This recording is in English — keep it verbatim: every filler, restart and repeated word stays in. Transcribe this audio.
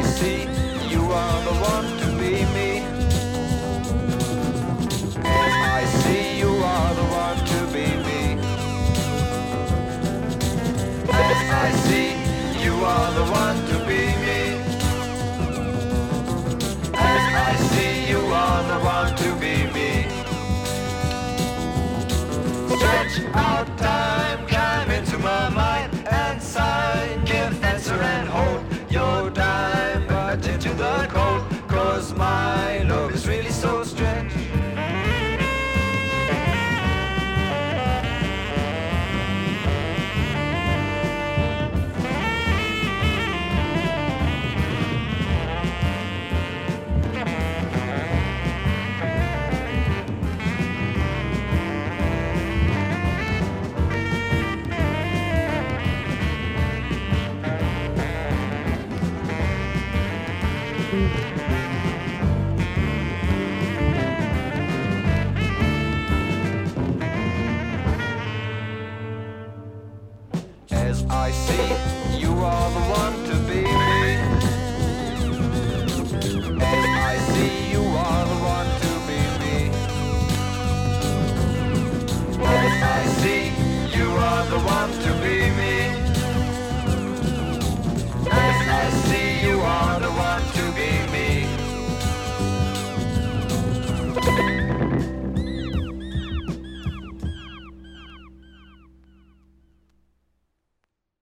see you are the one to be me. As I see you are the one to be me. As I see you are the one to be me. As I see you are the one to be me. Stretch out time, climb into my mind and sigh, give answer and hold your dime, but into the cold, cause my love is really so strange. As I see, you are the one to be me. As I see, you are the one to be me. As I see, you are the one to be me.